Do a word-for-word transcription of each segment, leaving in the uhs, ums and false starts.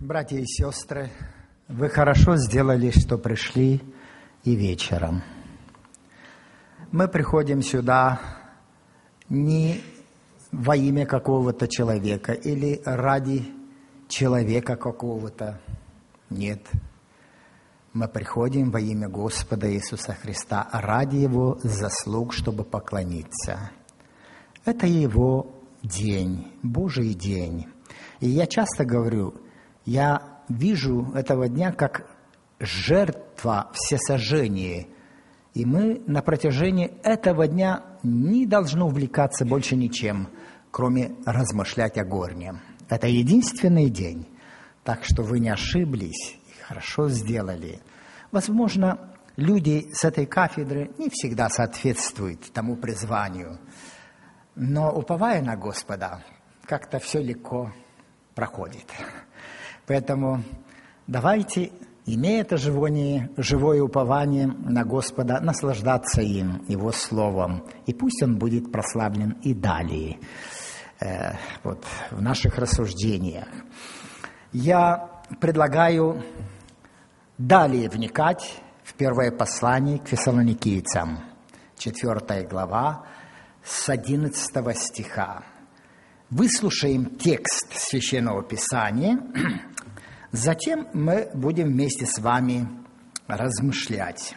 Братья и сестры, вы хорошо сделали, что пришли и вечером. Мы приходим сюда не во имя какого-то человека или ради человека какого-то. Нет. Мы приходим во имя Господа Иисуса Христа ради Его заслуг, чтобы поклониться. Это Его день, Божий день. И я часто говорю, я вижу этого дня как жертва всесожжения. И мы на протяжении этого дня не должны увлекаться больше ничем, кроме размышлять о горнем. Это единственный день. Так что вы не ошиблись и хорошо сделали. Возможно, люди с этой кафедры не всегда соответствуют тому призванию. Но, уповая на Господа, как-то все легко проходит. Поэтому давайте, имея это живое, живое упование на Господа, наслаждаться им, Его Словом. И пусть Он будет прославлен и далее э, вот, в наших рассуждениях. Я предлагаю далее вникать в первое послание к Фессалоникийцам, четвертая глава, с одиннадцатого стиха. Выслушаем текст Священного Писания, затем мы будем вместе с вами размышлять.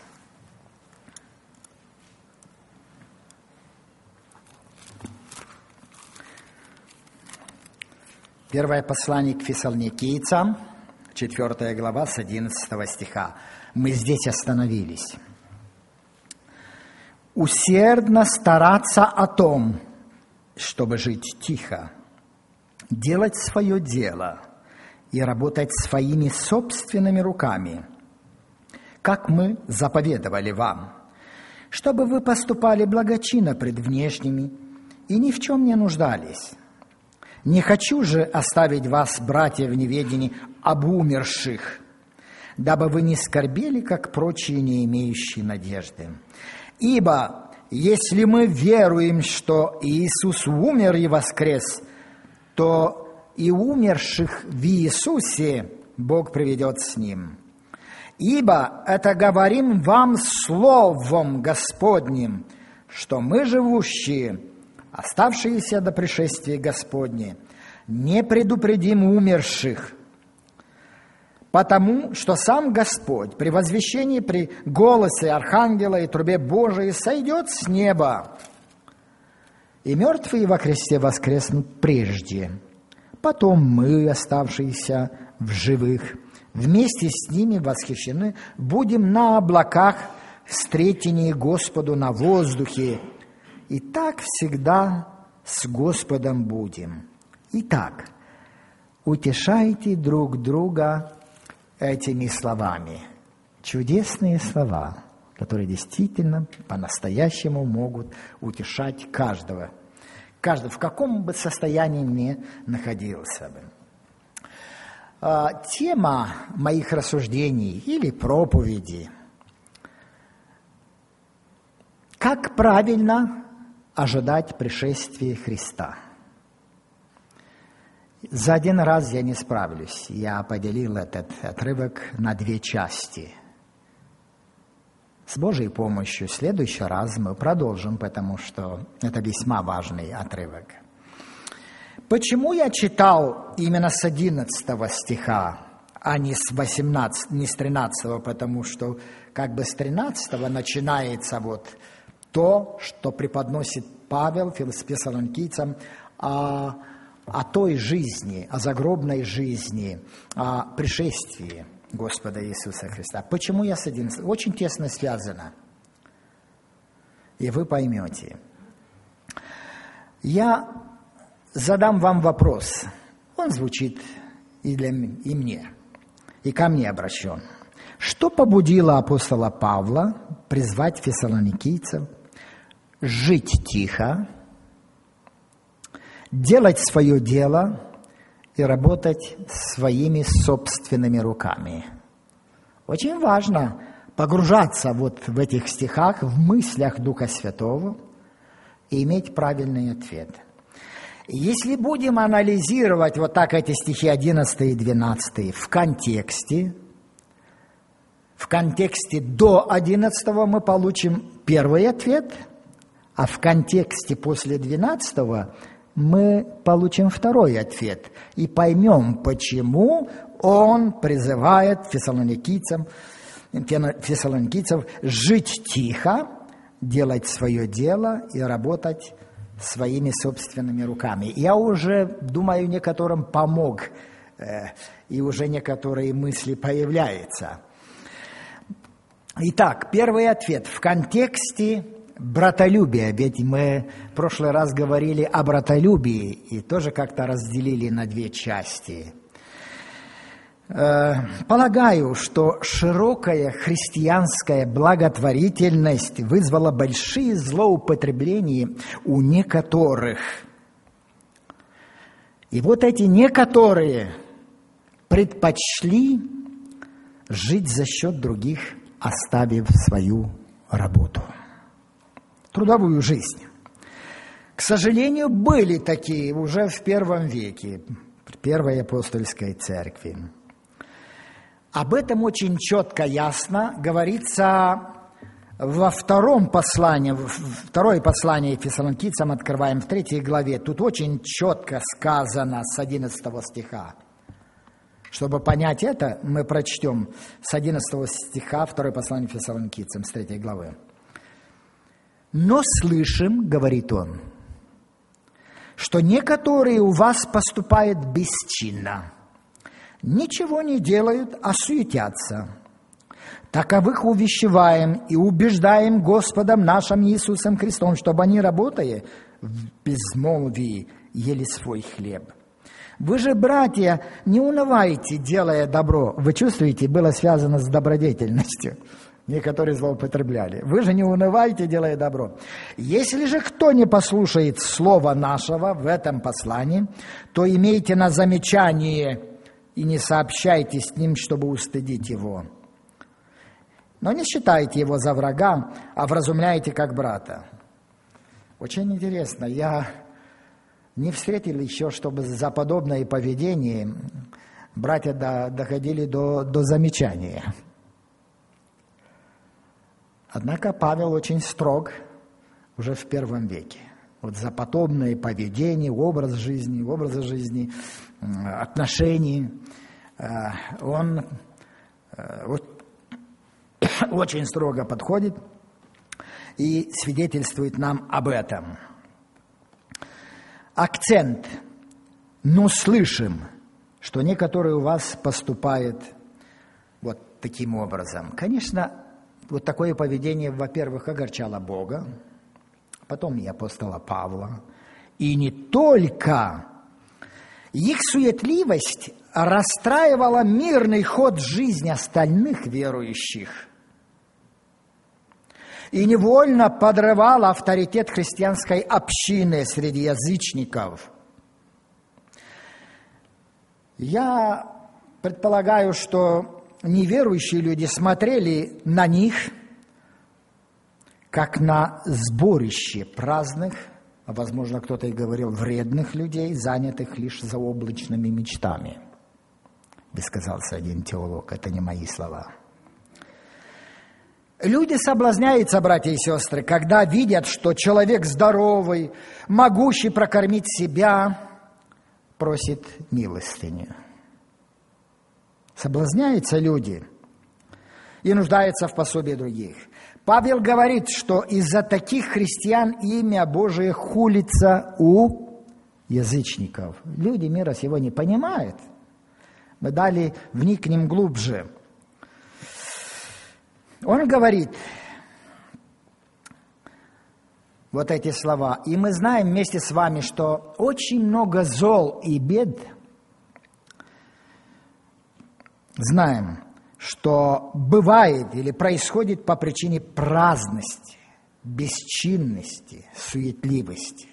Первое послание к Фессалоникийцам, четвертая глава, с одиннадцатого стиха. Мы здесь остановились. «Усердно стараться о том, чтобы жить тихо, делать свое дело и работать своими собственными руками, как мы заповедовали вам, чтобы вы поступали благочинно пред внешними и ни в чем не нуждались. Не хочу же оставить вас, братья, в неведении об умерших, дабы вы не скорбели, как прочие, не имеющие надежды. Ибо если мы веруем, что Иисус умер и воскрес, то и умерших в Иисусе Бог приведет с Ним. Ибо это говорим вам Словом Господним, что мы, живущие, оставшиеся до пришествия Господня, не предупредим умерших, потому что сам Господь при возвещении, при голосе Архангела и трубе Божией сойдет с неба, и мертвые во Христе воскреснут прежде. Потом мы, оставшиеся в живых, вместе с ними восхищены, будем на облаках встретении Господу на воздухе, и так всегда с Господом будем. Итак, утешайте друг друга этими словами. Чудесные слова, которые действительно по-настоящему могут утешать каждого. Каждый, в каком бы состоянии ни находился бы. А, тема моих рассуждений или проповеди: как правильно ожидать пришествия Христа. За один раз я не справлюсь. Я поделил этот отрывок на две части. С Божьей помощью в следующий раз мы продолжим, потому что это весьма важный отрывок. Почему я читал именно с одиннадцатого стиха, а не с восемнадцатого, не с тринадцатого, потому что как бы с тринадцатого начинается вот то, что преподносит Павел фессалоникийцам о о той жизни, о загробной жизни, о пришествии Господа Иисуса Христа. Почему я с одиннадцатым? Очень тесно связано. И вы поймете. Я задам вам вопрос. Он звучит и, для, и мне, и ко мне обращен. Что побудило апостола Павла призвать фессалоникийцев жить тихо, делать свое дело и работать своими собственными руками? Очень важно погружаться вот в этих стихах, в мыслях Духа Святого и иметь правильный ответ. Если будем анализировать вот так эти стихи одиннадцатый и двенадцатый в контексте, в контексте до одиннадцатого мы получим первый ответ, а в контексте после двенадцатого мы получим второй ответ и поймем, почему он призывает фессалоникийцам, фессалоникийцев жить тихо, делать свое дело и работать своими собственными руками. Я уже, думаю, некоторым помог, э, и уже некоторые мысли появляются. Итак, первый ответ в контексте братолюбия, ведь мы в прошлый раз говорили о братолюбии и тоже как-то разделили на две части. Полагаю, что широкая христианская благотворительность вызвала большие злоупотребления у некоторых. И вот эти некоторые предпочли жить за счет других, оставив свою работу, трудовую жизнь. К сожалению, были такие уже в первом веке, в Первой апостольской церкви. Об этом очень четко, ясно говорится во втором послании, второе послание Фессалоникийцам открываем в третьей главе. Тут очень четко сказано с одиннадцатого стиха. Чтобы понять это, мы прочтем с одиннадцатого стиха второе послание Фессалоникийцам с третьей главы. «Но слышим, — говорит он, — что некоторые у вас поступают бесчинно, ничего не делают, а суетятся. Таковых увещеваем и убеждаем Господом нашим Иисусом Христом, чтобы они, работая в безмолвии, ели свой хлеб. Вы же, братья, не унывайте, делая добро». Вы чувствуете, было связано с добродетельностью. Некоторые злоупотребляли. «Вы же не унывайте, делая добро. Если же кто не послушает слова нашего в этом послании, то имейте на замечание и не сообщайте с ним, чтобы устыдить его. Но не считайте его за врага, а вразумляйте как брата». Очень интересно, я не встретил еще, чтобы за подобное поведение братья до, доходили до, до замечания. Однако Павел очень строг уже в первом веке. Вот за подобное поведение, образ жизни, образа жизни, отношений, он вот, очень строго подходит и свидетельствует нам об этом. Акцент. Но слышим, что некоторые у вас поступают вот таким образом. Конечно, вот такое поведение, во-первых, огорчало Бога, потом и апостола Павла. И не только. Их суетливость расстраивала мирный ход жизни остальных верующих и невольно подрывала авторитет христианской общины среди язычников. Я предполагаю, что неверующие люди смотрели на них как на сборище праздных, а, возможно, кто-то и говорил, вредных людей, занятых лишь заоблачными мечтами. Высказался один теолог, это не мои слова. Люди соблазняются, братья и сестры, когда видят, что человек здоровый, могущий прокормить себя, просит милостыню. Соблазняются люди и нуждаются в пособии других. Павел говорит, что из-за таких христиан имя Божие хулится у язычников. Люди мира сего не понимают. Мы далее вникнем глубже. Он говорит вот эти слова. «И мы знаем вместе с вами, что очень много зол и бед, знаем, что бывает или происходит по причине праздности, бесчинности, суетливости».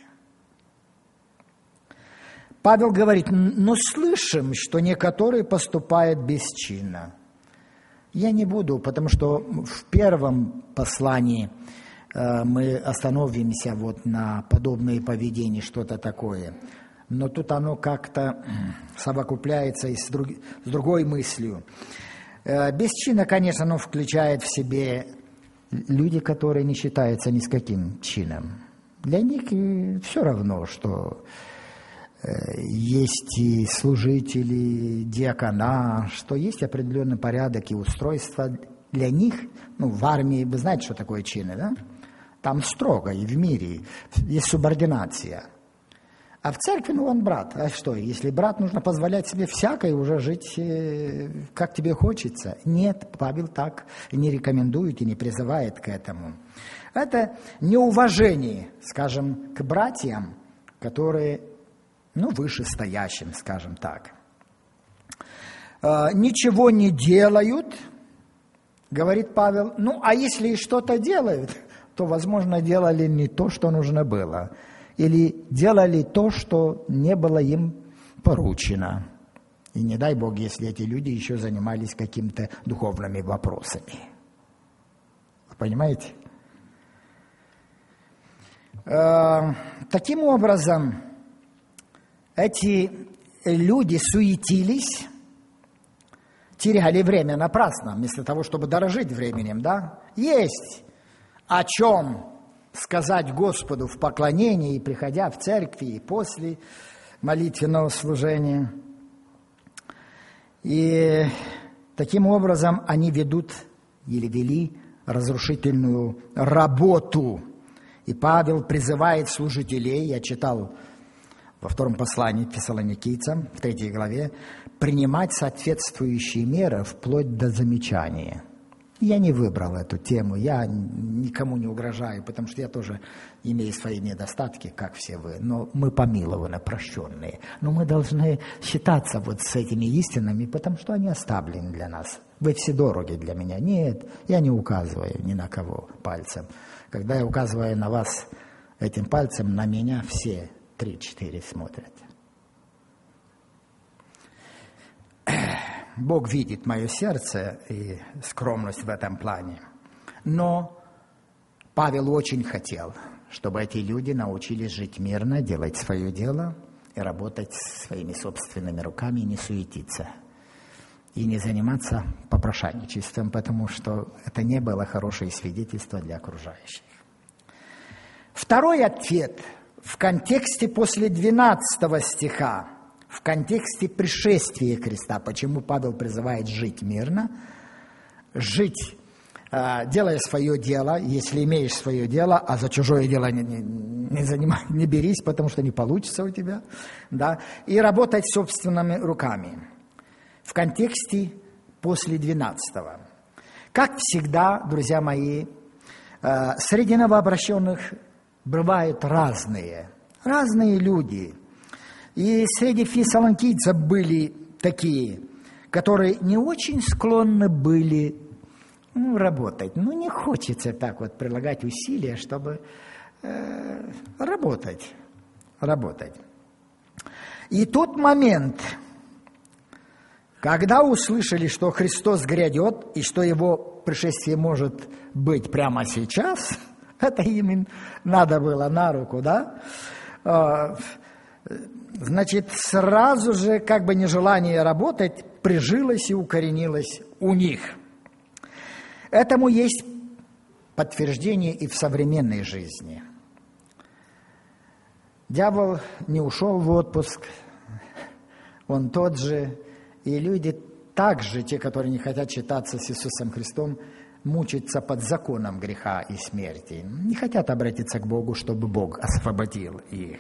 Павел говорит, но слышим, что некоторые поступают бесчинно. Я не буду, потому что в первом послании мы остановимся вот на подобное поведение, что-то такое. Но тут оно как-то совокупляется и с, друг, с другой мыслью. Бесчинно, конечно, оно включает в себе люди, которые не считаются ни с каким чином. Для них все равно, что есть и служители, диакона, что есть определенный порядок и устройство. Для них, ну, в армии, вы знаете, что такое чины, да? Там строго, и в мире есть субординация. А в церкви, ну, он брат. А что, если брат, нужно позволять себе всякое, уже жить, как тебе хочется? Нет, Павел так не рекомендует и не призывает к этому. Это неуважение, скажем, к братьям, которые, ну, вышестоящим, скажем так. Ничего не делают, говорит Павел. Ну, а если и что-то делают, то, возможно, делали не то, что нужно было. Или делали то, что не было им поручено. И не дай Бог, если эти люди еще занимались какими-то духовными вопросами. Вы понимаете? Э, таким образом, эти люди суетились, теряли время напрасно, вместо того, чтобы дорожить временем, да? Есть о чем сказать Господу в поклонении, приходя в церкви, и после молитвенного служения. И таким образом они ведут или вели разрушительную работу. И Павел призывает служителей, я читал во втором послании к Фессалоникийцам, в третьей главе, принимать соответствующие меры вплоть до замечания. Я не выбрал эту тему, я никому не угрожаю, потому что я тоже имею свои недостатки, как все вы, но мы помилованы, прощенные. Но мы должны считаться вот с этими истинами, потому что они оставлены для нас. Вы все дороги для меня. Нет, я не указываю ни на кого пальцем. Когда я указываю на вас этим пальцем, на меня все три-четыре смотрят. Бог видит мое сердце и скромность в этом плане. Но Павел очень хотел, чтобы эти люди научились жить мирно, делать свое дело и работать своими собственными руками, и не суетиться. И не заниматься попрошайничеством, потому что это не было хорошее свидетельство для окружающих. Второй ответ в контексте после двенадцатого стиха. В контексте пришествия Христа, почему Павел призывает жить мирно, жить, э, делая свое дело, если имеешь свое дело, а за чужое дело не, не, не, занимай, не берись, потому что не получится у тебя, да, и работать собственными руками. В контексте после двенадцатого. Как всегда, друзья мои, э, среди новообращенных бывают разные, разные люди. И среди фессалоникийцев были такие, которые не очень склонны были, ну, работать. Ну, не хочется так вот прилагать усилия, чтобы э, работать, работать. И тот момент, когда услышали, что Христос грядет, и что Его пришествие может быть прямо сейчас, это им надо было на руку, да? Значит, сразу же как бы нежелание работать прижилось и укоренилось у них. Этому есть подтверждение и в современной жизни. Дьявол не ушел в отпуск, он тот же, и люди также, те, которые не хотят считаться с Иисусом Христом, мучаются под законом греха и смерти, не хотят обратиться к Богу, чтобы Бог освободил их.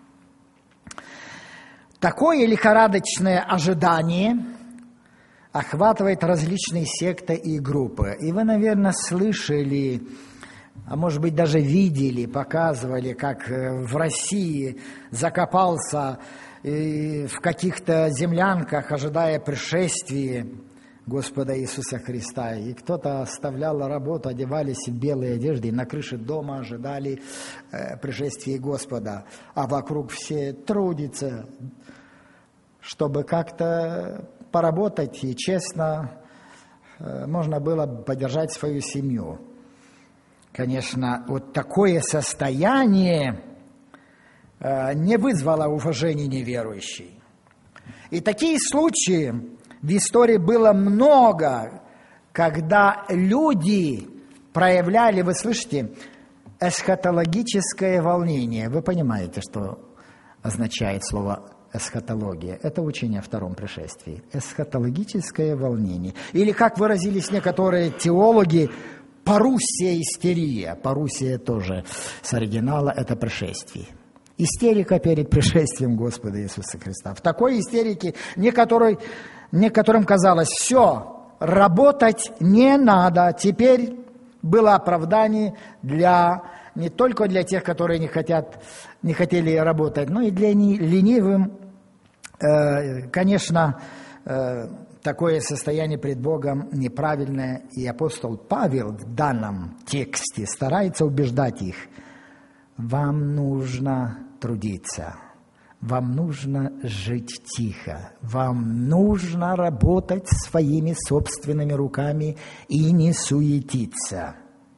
Такое лихорадочное ожидание охватывает различные секты и группы. И вы, наверное, слышали, а может быть даже видели, показывали, как в России закопался в каких-то землянках, ожидая пришествия Господа Иисуса Христа. И кто-то оставлял работу, одевались в белые одежды, и на крыше дома ожидали э, пришествия Господа. А вокруг все трудятся, чтобы как-то поработать и честно э, можно было поддержать свою семью. конечно, вот такое состояние э, не вызвало уважения неверующих. И такие случаи в истории было много, когда люди проявляли, вы слышите, эсхатологическое волнение. Вы понимаете, что означает слово эсхатология? Это учение о втором пришествии. Эсхатологическое волнение. Или, как выразились некоторые теологи, парусия истерия. Парусия тоже с оригинала это пришествие. Истерика перед пришествием Господа Иисуса Христа. В такой истерике некоторые, некоторым казалось, все, работать не надо. Теперь было оправдание для, не только для тех, которые не, хотят, не хотели работать, но и для ленивым. Конечно, такое состояние пред Богом неправильное. И апостол Павел в данном тексте старается убеждать их. Вам нужно трудиться, вам нужно жить тихо, вам нужно работать своими собственными руками и не суетиться.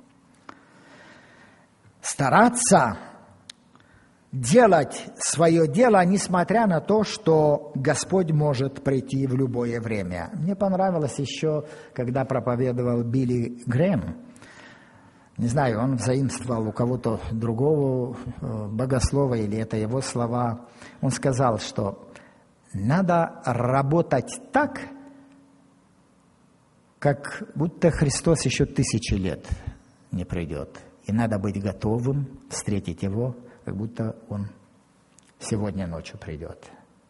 Стараться делать свое дело, несмотря на то, что Господь может прийти в любое время. Мне понравилось еще, когда проповедовал Билли Грэм. Не знаю, он заимствовал у кого-то другого богослова, или это его слова. Он сказал, что надо работать так, как будто Христос еще тысячи лет не придет. И надо быть готовым встретить Его, как будто Он сегодня ночью придет.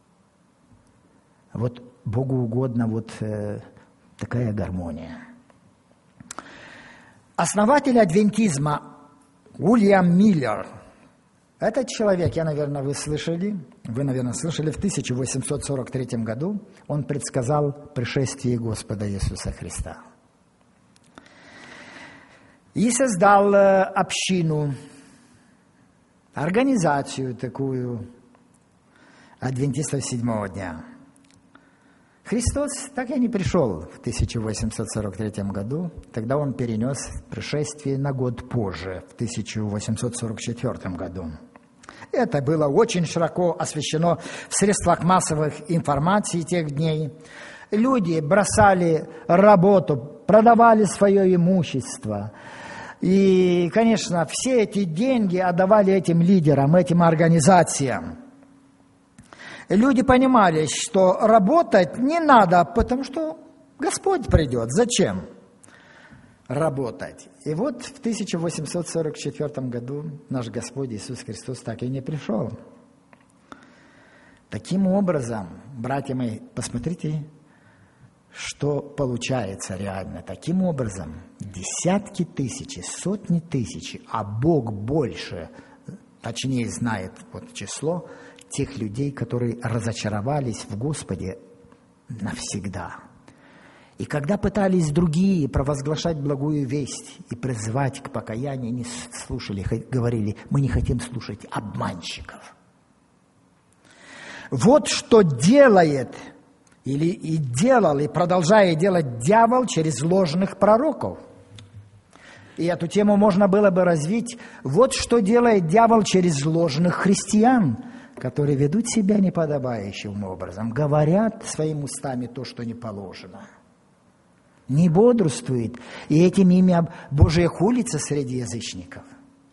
Вот Богу угодно вот э, такая гармония. Основатель адвентизма Уильям Миллер, этот человек, я, наверное, вы слышали, вы, наверное, слышали, в тысяча восемьсот сорок третьем году он предсказал пришествие Господа Иисуса Христа. И создал общину, организацию такую адвентистов седьмого дня. Христос так и не пришел в тысяча восемьсот сорок третьем году, тогда он перенес пришествие на год позже, в тысяча восемьсот сорок четвёртом году. Это было очень широко освещено в средствах массовой информации тех дней. Люди бросали работу, продавали свое имущество. И, конечно, все эти деньги отдавали этим лидерам, этим организациям. Люди понимали, что работать не надо, потому что Господь придет. Зачем работать? И вот в тысяча восемьсот сорок четвёртом году наш Господь Иисус Христос так и не пришел. Таким образом, братья мои, посмотрите, что получается реально. Таким образом, десятки тысяч, сотни тысяч, а Бог больше, точнее знает вот число, тех людей, которые разочаровались в Господе навсегда. И когда пытались другие провозглашать благую весть и призывать к покаянию, не слушали, говорили, мы не хотим слушать обманщиков. Вот что делает, или и делал, и продолжает делать дьявол через ложных пророков. И эту тему можно было бы развить. Вот что делает дьявол через ложных христиан, которые ведут себя неподобающим образом, говорят своими устами то, что не положено. Не бодрствует, и этим имя Божие хулится среди язычников.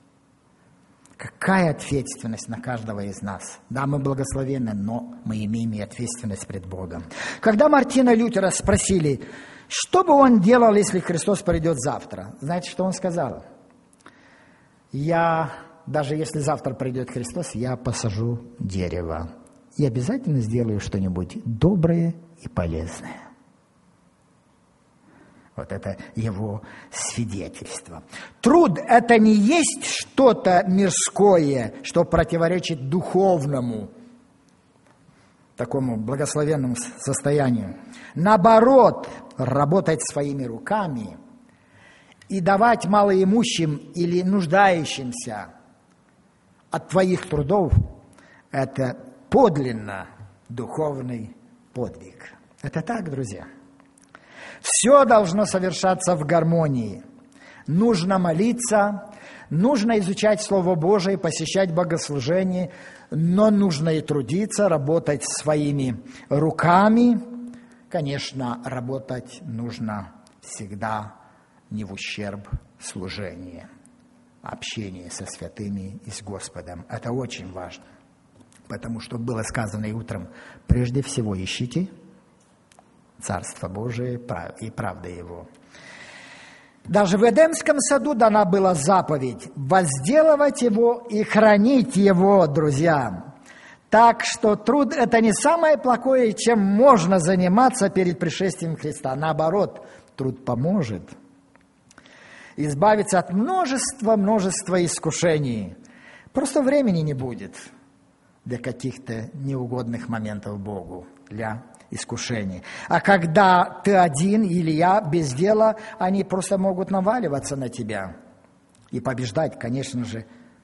Какая ответственность на каждого из нас? Да, мы благословенны, но мы имеем и ответственность пред Богом. Когда Мартина Лютера спросили, что бы он делал, если Христос придет завтра, знаете, что он сказал? Я... Даже если завтра придет Христос, я посажу дерево и обязательно сделаю что-нибудь доброе и полезное. Вот это его свидетельство. Труд – это не есть что-то мирское, что противоречит духовному, такому благословенному состоянию. Наоборот, работать своими руками и давать малоимущим или нуждающимся от твоих трудов – это подлинно духовный подвиг. Это так, друзья. Все должно совершаться в гармонии. нужно молиться, нужно изучать Слово Божие, посещать богослужение, но нужно и трудиться, работать своими руками. Конечно, работать нужно всегда не в ущерб служения, общения со святыми и с Господом. Это очень важно, потому что было сказано и утром: прежде всего ищите Царство Божие и правды Его. Даже в Эдемском саду дана была заповедь возделывать его и хранить его, друзья. Так что труд – это не самое плохое, чем можно заниматься перед пришествием Христа. Наоборот, труд поможет избавиться от множества-множества искушений. Просто времени не будет для каких-то неугодных моментов Богу, для искушений. А когда ты один или я без дела, они просто могут наваливаться на тебя и побеждать, конечно же.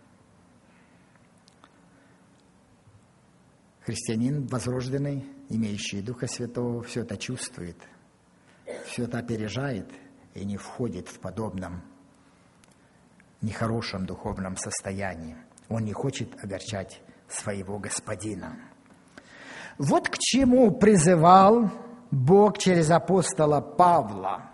Христианин возрожденный, имеющий Духа Святого, все это чувствует, все это опережает и не входит в подобном нехорошем духовном состоянии. Он не хочет огорчать своего Господина. Вот к чему призывал Бог через апостола Павла.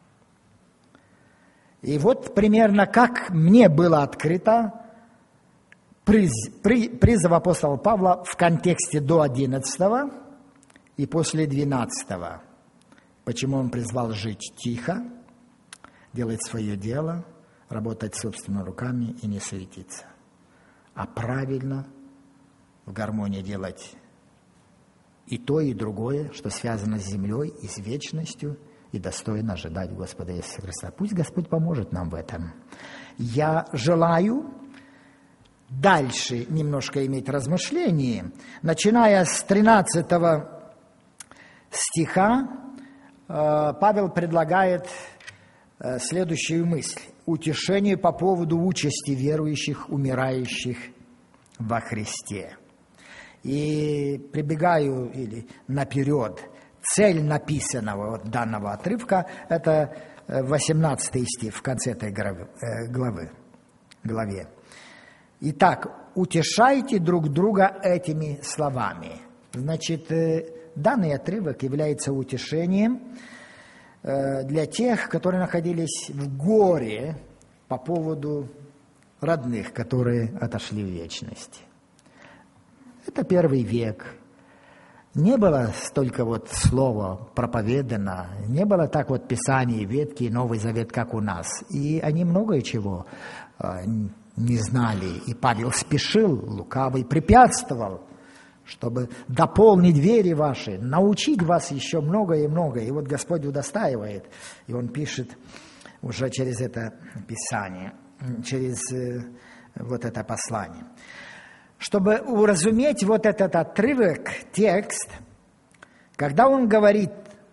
И вот примерно как мне было открыто приз, при, призыв апостола Павла в контексте до одиннадцатого и после двенадцатого. Почему он призвал жить тихо, делать свое дело, работать собственными руками и не суетиться, а правильно, в гармонии делать и то, и другое, что связано с землей и с вечностью, и достойно ожидать Господа Иисуса Христа. Пусть Господь поможет нам в этом. Я желаю дальше немножко иметь размышления. Начиная с тринадцатого стиха, Павел предлагает следующую мысль. Утешение по поводу участи верующих, умирающих во Христе. И прибегаю или наперед. Цель написанного вот данного отрывка – это восемнадцатый стих в конце этой главы, главе. Итак, утешайте друг друга этими словами. Значит, данный отрывок является утешением для тех, которые находились в горе по поводу родных, которые отошли в вечность. Это первый век. Не было столько вот слова проповедано, не было так вот Писание, Ветхий, Новый Завет, как у нас. И они многое чего э, не знали. И Павел спешил, лукавый препятствовал, чтобы дополнить двери ваши, научить вас еще многое и многое. И вот Господь удостаивает, и Он пишет уже через это Писание, через э, вот это послание. Чтобы уразуметь вот этот отрывок, текст, когда он говорит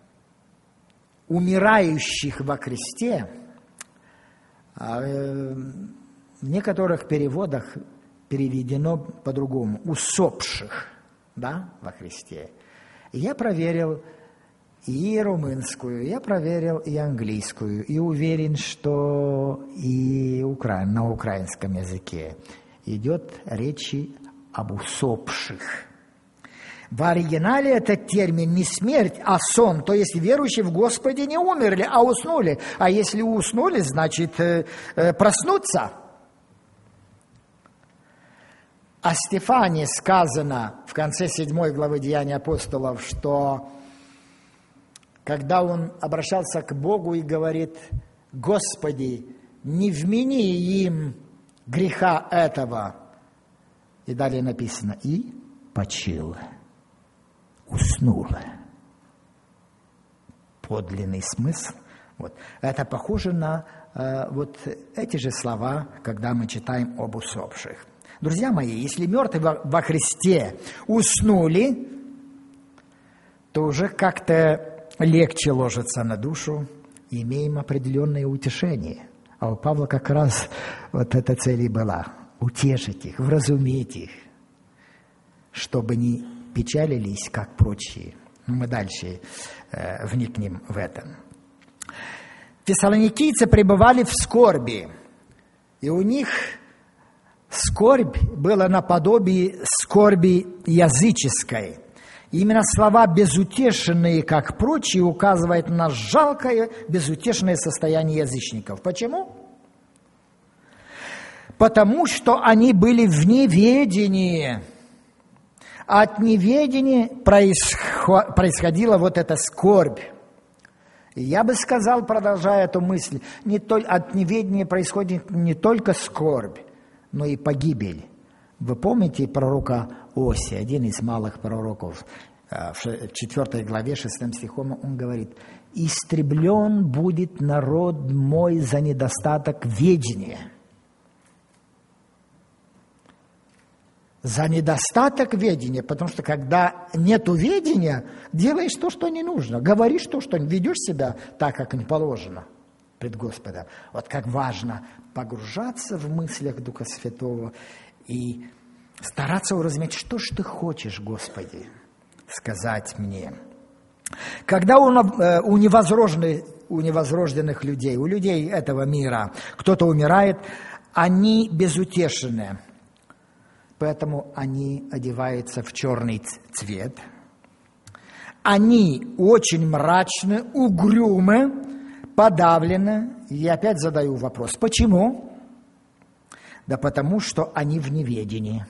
«умирающих во Христе», в некоторых переводах переведено по-другому «усопших», да, во Христе. И я проверил и румынскую, я проверил и английскую, и уверен, что и укра... на украинском языке идет речь об усопших. В оригинале этот термин не смерть, а сон. То есть верующие в Господе не умерли, а уснули. А если уснули, значит э, э, проснуться. О Стефане сказано в конце седьмой главы Деяний апостолов, что когда он обращался к Богу и говорит: «Господи, не вмени им греха этого». И далее написано: «И почил, уснул». Подлинный смысл. Вот. Это похоже на э, вот эти же слова, когда мы читаем об усопших. Друзья мои, если мертвые во, во Христе уснули, то уже как-то легче ложится на душу, и имеем определенное утешение. А у Павла как раз вот эта цель и была. Утешить их, вразумить их, чтобы не печалились, как прочие. Мы дальше э, вникнем в это. Фессалоникийцы пребывали в скорби, и у них скорбь была наподобие скорби языческой. Именно слова «безутешенные, как прочие» указывают на жалкое, безутешное состояние язычников. Почему? Потому что они были в неведении. От неведения происходила вот эта скорбь. И я бы сказал, продолжая эту мысль, не только, от неведения происходит не только скорбь, но и погибель. Вы помните пророка Осия, один из малых пророков, в четвёртой главе, шестым стихом, он говорит: «Истреблен будет народ мой за недостаток ведения». За недостаток ведения, потому что когда нет ведения, делаешь то, что не нужно, говоришь то, что ведешь себя так, как не положено пред Господом. Вот как важно погружаться в мыслях Духа Святого и стараться уразуметь, что ж ты хочешь, Господи, сказать мне. Когда у, у, невозрожденных, у невозрожденных людей, у людей этого мира, кто-то умирает, они безутешны. Поэтому они одеваются в черный цвет. Они очень мрачны, угрюмы, подавлены. И я опять задаю вопрос: почему? Да потому что они в неведении.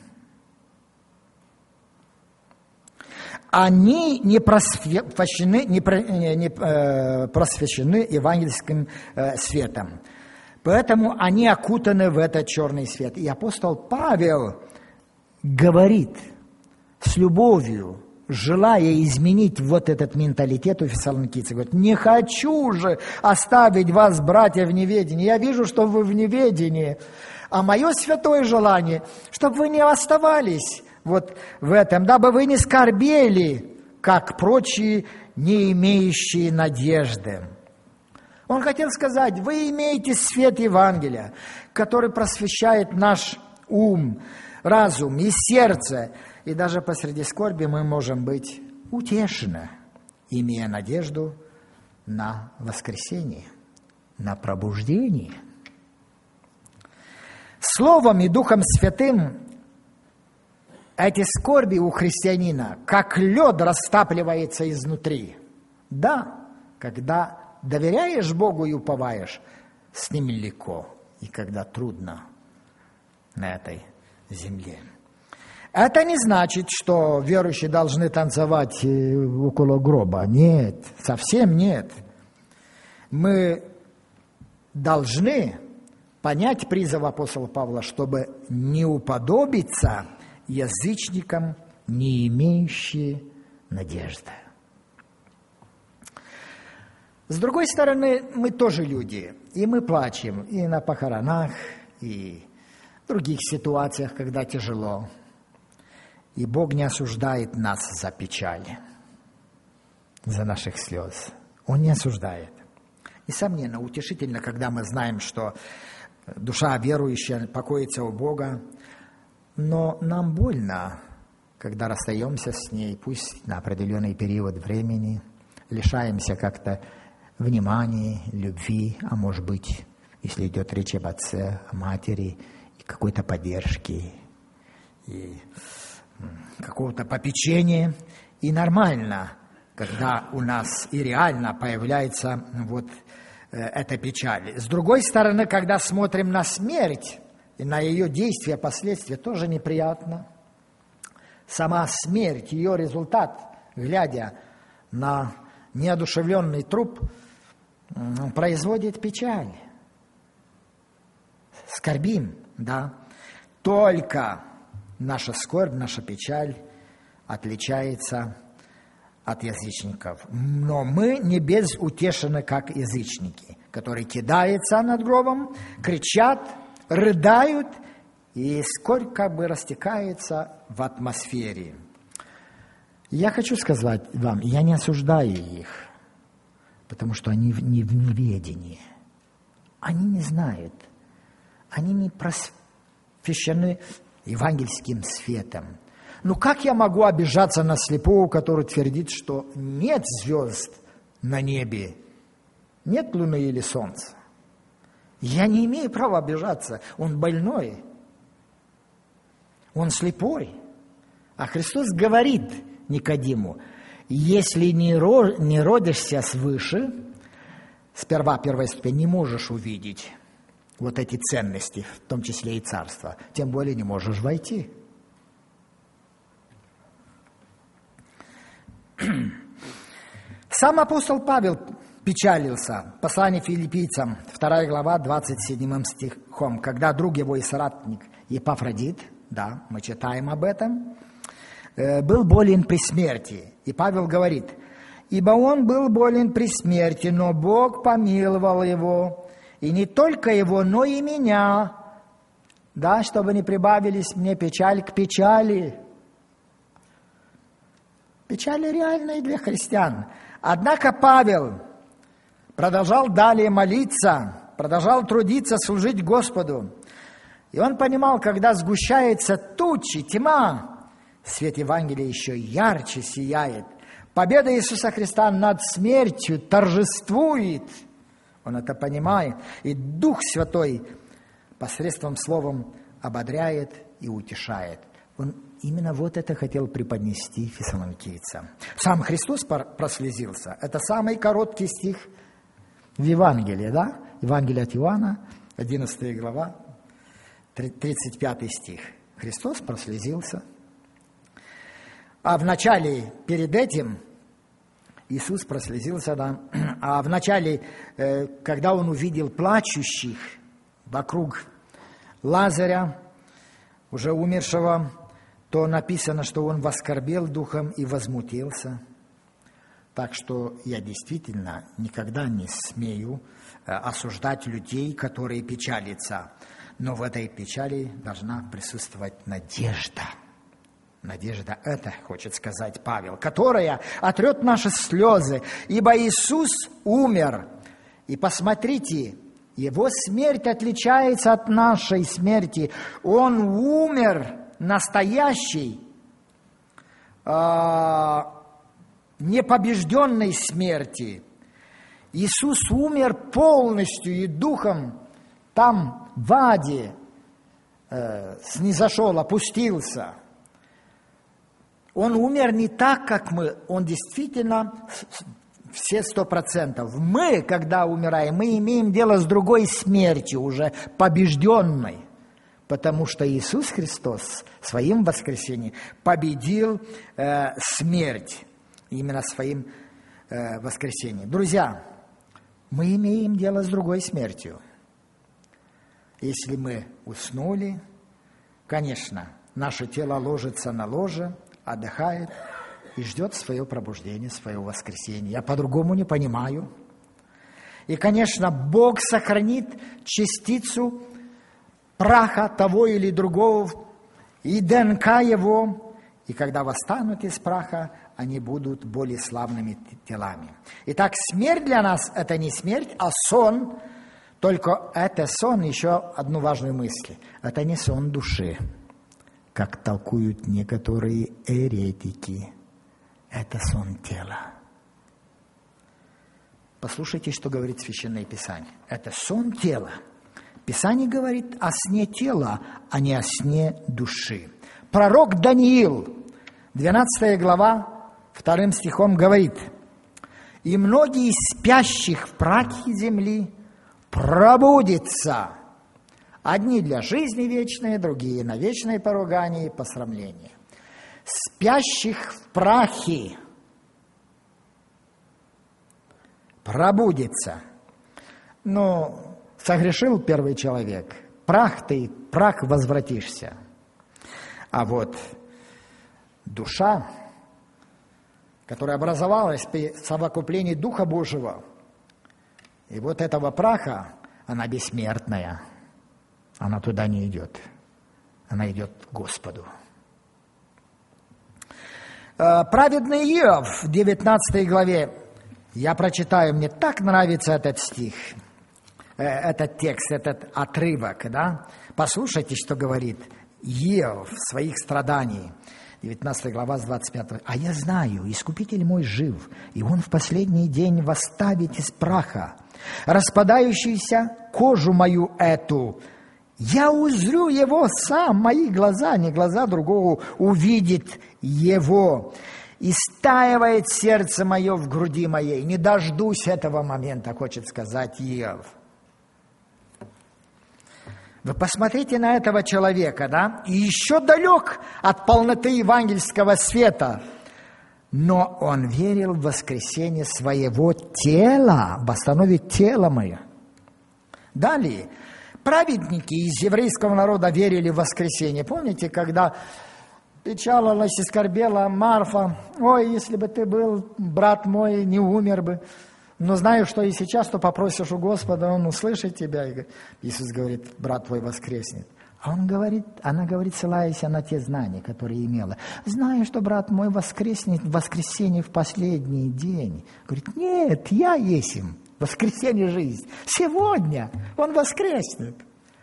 Они не просвещены, не, не, э, просвещены евангельским э, светом. Поэтому они окутаны в этот черный свет. И апостол Павел говорит с любовью, желая изменить вот этот менталитет у фессалоникийцев. Говорит: не хочу же оставить вас, братья, в неведении. Я вижу, что вы в неведении. А мое святое желание, чтобы вы не оставались вот в этом, дабы вы не скорбели, как прочие, не имеющие надежды. Он хотел сказать: вы имеете свет Евангелия, который просвещает наш ум, разум и сердце. И даже посреди скорби мы можем быть утешены, имея надежду на воскресение, на пробуждение. Словом и Духом Святым эти скорби у христианина, как лед, растапливается изнутри. Да, когда доверяешь Богу и уповаешь, с Ним легко, и когда трудно на этой земле. Это не значит, что верующие должны танцевать около гроба. Нет, совсем нет. Мы должны понять призыв апостола Павла, чтобы не уподобиться язычникам, не имеющие надежды. С другой стороны, мы тоже люди, и мы плачем и на похоронах, и в других ситуациях, когда тяжело. И Бог не осуждает нас за печаль, за наших слез. Он не осуждает. Несомненно, утешительно, когда мы знаем, что душа верующая покоится у Бога, но нам больно, когда расстаемся с ней, пусть на определенный период времени, лишаемся как-то внимания, любви, а может быть, если идет речь об отце, о матери, и какой-то поддержки, и какого-то попечения. И нормально, когда у нас и реально появляется вот э, эта печаль. С другой стороны, когда смотрим на смерть и на ее действия, последствия, тоже неприятно. Сама смерть, ее результат, глядя на неодушевленный труп, производит печаль. Скорбим, да. Только наша скорбь, наша печаль отличается от язычников. Но мы не безутешены, как язычники, которые кидаются над гробом, кричат, рыдают, и скорбь как бы растекается в атмосфере. Я хочу сказать вам, я не осуждаю их, потому что они не в неведении. Они не знают, они не просвещены евангельским светом. Ну как я могу обижаться на слепого, который твердит, что нет звезд на небе, Нет луны или солнца. Я не имею права обижаться. Он больной. Он слепой. А Христос говорит Никодиму: если не родишься свыше, сперва первая ступень, не можешь увидеть вот эти ценности, в том числе и царство, тем более не можешь войти. Сам апостол Павел печалился. Послание филиппийцам, вторая глава, двадцать седьмым стихом, когда друг его и соратник Епафродит, да, мы читаем об этом, был болен при смерти. И Павел говорит: ибо он был болен при смерти, но Бог помиловал его, и не только его, но и меня, да, чтобы не прибавились мне печаль к печали. Печаль реальная для христиан. Однако Павел продолжал далее молиться, продолжал трудиться, служить Господу. И он понимал, когда сгущается тучи, тьма, свет Евангелия еще ярче сияет. Победа Иисуса Христа над смертью торжествует. Он это понимает. И Дух Святой посредством словом ободряет и утешает. Он именно вот это хотел преподнести фессалоникийцам. Сам Христос прослезился. Это самый короткий стих в Евангелии, да? Евангелие от Иоанна, одиннадцатая глава, тридцать пятый стих. Христос прослезился. А в начале, перед этим, Иисус прослезился, да? А в начале, когда Он увидел плачущих вокруг Лазаря, уже умершего, то написано, что Он воскорбел духом и возмутился. Так что я действительно никогда не смею осуждать людей, которые печалятся. Но в этой печали должна присутствовать надежда. Надежда, это хочет сказать Павел, которая отрет наши слезы, ибо Иисус умер. И посмотрите, Его смерть отличается от нашей смерти. Он умер настоящей, э, непобежденной смерти. Иисус умер полностью и духом там, в аде, э, снизошел, опустился. Он умер не так, как мы. Он действительно все сто процентов. Мы, когда умираем, мы имеем дело с другой смертью, уже побежденной. Потому что Иисус Христос своим воскресением победил э, смерть. Именно своим э, воскресением. Друзья, мы имеем дело с другой смертью. Если мы уснули, конечно, наше тело ложится на ложе, отдыхает и ждет свое пробуждение, свое воскресение. Я по-другому не понимаю. И, конечно, Бог сохранит частицу праха того или другого и ДНК его, и когда восстанут из праха, они будут более славными телами. Итак, смерть для нас – это не смерть, а сон. Только это сон, еще одну важную мысль. Это не сон души, как толкуют некоторые еретики. Это сон тела. Послушайте, что говорит Священное Писание. Это сон тела. Писание говорит о сне тела, а не о сне души. Пророк Даниил, двенадцатая глава, вторым стихом говорит: «И многие из спящих в прахе земли пробудятся, одни для жизни вечной, другие на вечное поругание и посрамление». Спящих в прахе пробудется. Но согрешил первый человек, прах ты, прах возвратишься. А вот душа, которая образовалась при совокуплении Духа Божьего, и вот этого праха, она бессмертная. Она туда не идет. Она идет к Господу. Праведный Иов в девятнадцатой главе, я прочитаю, мне так нравится этот стих, этот текст, этот отрывок, да? Послушайте, что говорит Иов в своих страданиях. девятнадцатая глава с двадцать пятого. «А я знаю, Искупитель мой жив, и Он в последний день восставит из праха, распадающуюся кожу мою эту. Я узрю его сам, мои глаза, не глаза другого, увидит его. Истаивает сердце мое в груди моей. Не дождусь этого момента, хочет сказать Иов. Вы посмотрите на этого человека, да? И еще далек от полноты евангельского света. Но он верил в воскресение своего тела, восстановит тело мое. Далее. Праведники из еврейского народа верили в воскресение. Помните, когда печалилась и скорбела Марфа: «Ой, если бы ты был, брат мой, не умер бы. Но знаю, что и сейчас, то попросишь у Господа, Он услышит тебя». И Иисус говорит: «Брат твой воскреснет». А он говорит, она говорит, ссылаясь на те знания, которые имела: «Знаю, что брат мой воскреснет в воскресенье в последний день». Говорит: «Нет, я есть им. Воскресенье жизнь. Сегодня он воскреснет».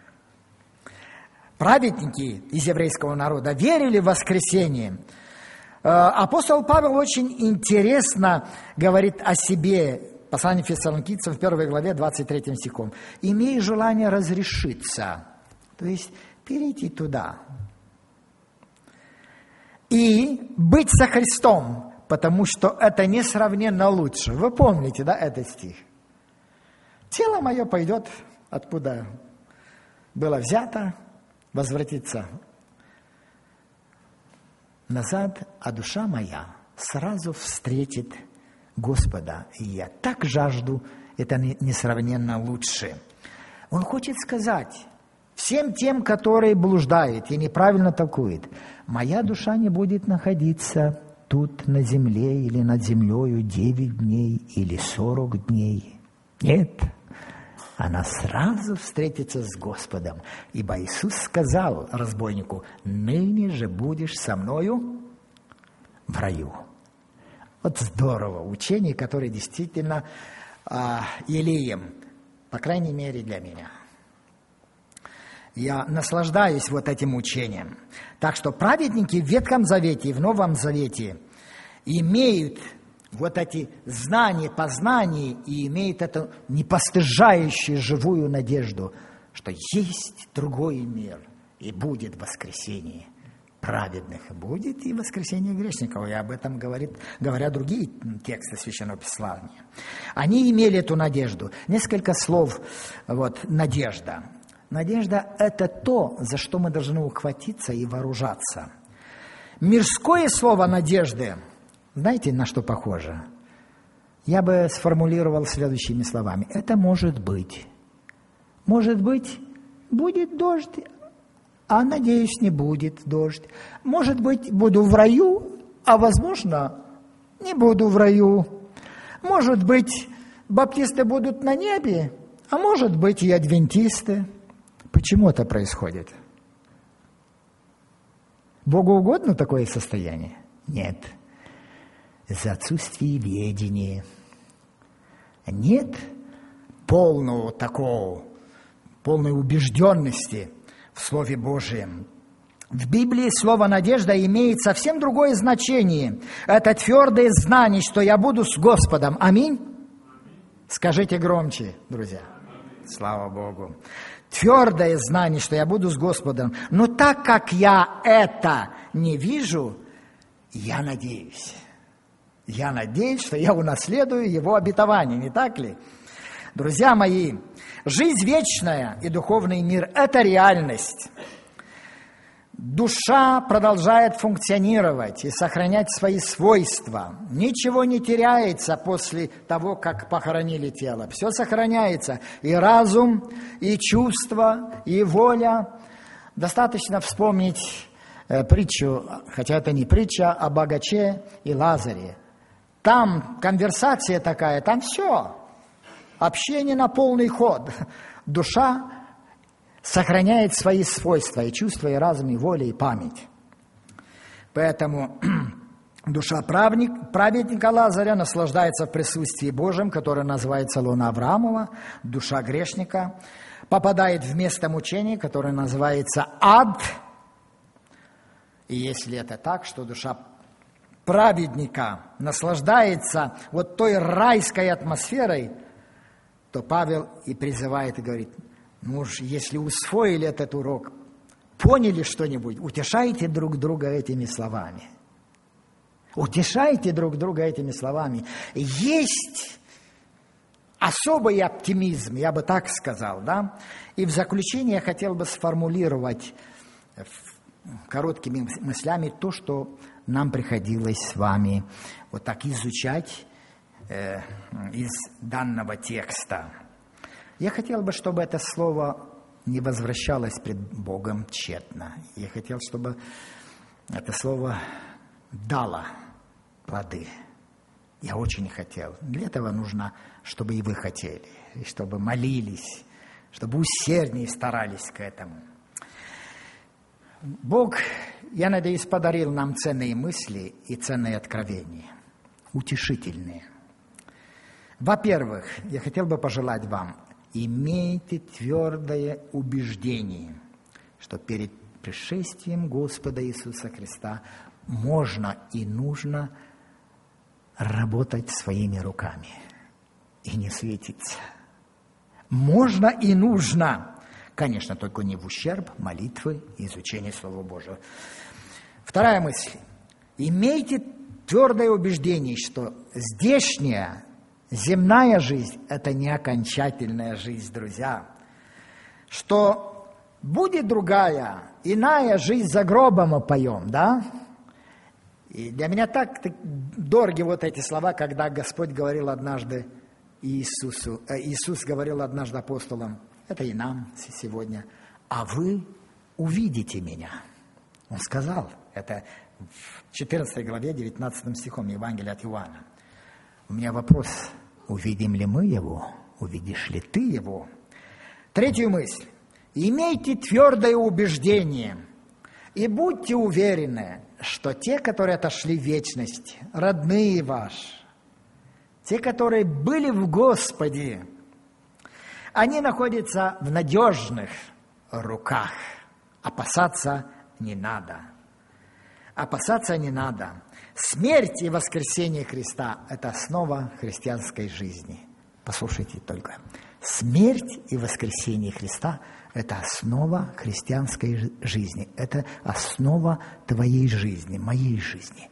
Праведники из еврейского народа верили в воскресение. Апостол Павел очень интересно говорит о себе. Послание Фессалоникийцам в первой главе двадцать третьим стихом. «Имея желание разрешиться», то есть перейти туда, «и быть со Христом, потому что это несравненно лучше». Вы помните, да, этот стих? «Тело мое пойдет, откуда было взято, возвратится назад, а душа моя сразу встретит Господа. И я так жажду, это несравненно лучше». Он хочет сказать всем тем, которые блуждают и неправильно толкуют: моя душа не будет находиться тут на земле или над землею девять дней или сорок дней. Нет. Она сразу встретится с Господом. Ибо Иисус сказал разбойнику: «Ныне же будешь со мною в раю». Вот здорово. Учение, которое действительно а, елеем, по крайней мере для меня. Я наслаждаюсь вот этим учением. Так что праведники в Ветхом Завете и в Новом Завете имеют вот эти знания, познания, и имеют эту непостыжающую живую надежду, что есть другой мир, и будет воскресение праведных, будет и воскресение грешников. И об этом говорит, говорят другие тексты Священного Писания. Они имели эту надежду. Несколько слов. Вот, надежда. Надежда – это то, за что мы должны ухватиться и вооружаться. Мирское слово надежды, знаете, на что похоже? Я бы сформулировал следующими словами. Это может быть. Может быть, будет дождь, а, надеюсь, не будет дождь. Может быть, буду в раю, а, возможно, не буду в раю. Может быть, баптисты будут на небе, а может быть, и адвентисты. Почему это происходит? Богу угодно такое состояние? Нет. За отсутствие ведения. Нет полного такого, полной убежденности в Слове Божьем. В Библии слово «надежда» имеет совсем другое значение. Это твердое знание, что я буду с Господом. Аминь? Скажите громче, друзья. Слава Богу. Твердое знание, что я буду с Господом. Но так как я это не вижу, я надеюсь. Я надеюсь, что я унаследую Его обетование, не так ли? Друзья мои, жизнь вечная и духовный мир – это реальность. Душа продолжает функционировать и сохранять свои свойства. Ничего не теряется после того, как похоронили тело. Все сохраняется. И разум, и чувства, и воля. Достаточно вспомнить э, притчу, хотя это не притча, о богаче и Лазаре. Там конверсация такая, там все. Общение на полный ход. Душа сохраняет свои свойства, и чувства, и разум, и воля, и память. Поэтому душа праведник, праведника Лазаря наслаждается в присутствии Божьем, которое называется лона Авраамова. Душа грешника попадает в место мучения, которое называется ад. И если это так, что душа праведника наслаждается вот той райской атмосферой, то Павел и призывает и говорит: ну уж если усвоили этот урок, поняли что-нибудь, утешайте друг друга этими словами. Утешайте друг друга этими словами. Есть особый оптимизм, я бы так сказал, да? И в заключение я хотел бы сформулировать короткими мыслями то, что нам приходилось с вами вот так изучать э, из данного текста. Я хотел бы, чтобы это слово не возвращалось пред Богом тщетно. Я хотел, чтобы это слово дало плоды. Я очень хотел. Для этого нужно, чтобы и вы хотели, и чтобы молились, чтобы усерднее старались к этому. Бог, я надеюсь, подарил нам ценные мысли и ценные откровения, утешительные. Во-первых, я хотел бы пожелать вам: имейте твердое убеждение, что перед пришествием Господа Иисуса Христа можно и нужно работать своими руками и не светиться. Можно и нужно. Конечно, только не в ущерб молитвы и изучения Слова Божьего. Вторая мысль. Имейте твердое убеждение, что здешняя земная жизнь – это не окончательная жизнь, друзья. Что будет другая, иная жизнь за гробом, мы поем, да? И для меня так, так дороги вот эти слова, когда Господь говорил однажды Иисусу, э, Иисус говорил однажды апостолам, это и нам сегодня: а вы увидите меня. Он сказал, это в четырнадцатой главе, девятнадцатым стихом Евангелия от Иоанна. У меня вопрос: увидим ли мы его? Увидишь ли ты его? Третью мысль. Имейте твердое убеждение и будьте уверены, что те, которые отошли в вечность, родные ваши, те, которые были в Господе, они находятся в надежных руках. Опасаться не надо. Опасаться не надо. Смерть и воскресение Христа – это основа христианской жизни. Послушайте только. Смерть и воскресение Христа – это основа христианской жизни. Это основа твоей жизни, моей жизни.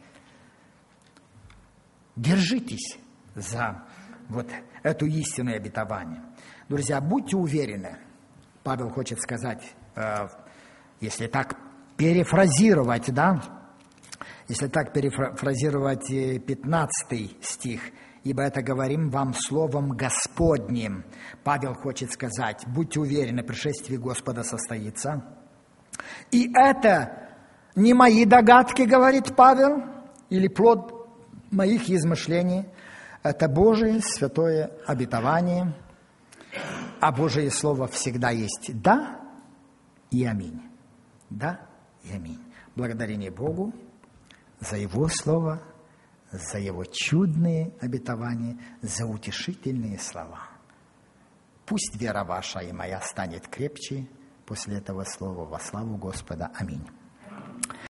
Держитесь за вот эту истину и обетование. Друзья, будьте уверены, Павел хочет сказать, э, если так перефразировать, да, если так перефразировать пятнадцатый стих, ибо это говорим вам словом Господним. Павел хочет сказать, будьте уверены, пришествие Господа состоится. И это не мои догадки, говорит Павел, или плод моих измышлений. Это Божие святое обетование. А Божие Слово всегда есть «да» и «аминь». «Да» и «аминь». Благодарение Богу за Его Слово, за Его чудные обетования, за утешительные слова. Пусть вера ваша и моя станет крепче после этого слова во славу Господа. Аминь.